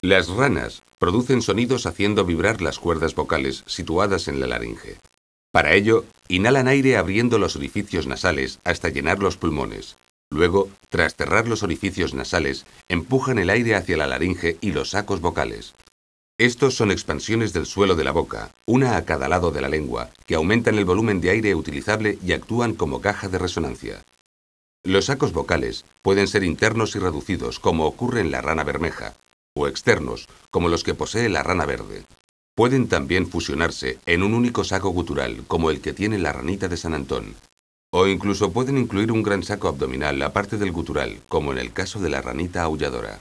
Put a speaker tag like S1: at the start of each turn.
S1: Las ranas producen sonidos haciendo vibrar las cuerdas vocales situadas en la laringe. Para ello, inhalan aire abriendo los orificios nasales hasta llenar los pulmones. Luego, tras cerrar los orificios nasales, empujan el aire hacia la laringe y los sacos vocales. Estos son expansiones del suelo de la boca, una a cada lado de la lengua, que aumentan el volumen de aire utilizable y actúan como caja de resonancia. Los sacos vocales pueden ser internos y reducidos, como ocurre en la rana bermeja, o externos, como los que posee la rana verde. Pueden también fusionarse en un único saco gutural, como el que tiene la ranita de San Antón. O incluso pueden incluir un gran saco abdominal aparte del gutural, como en el caso de la ranita aulladora.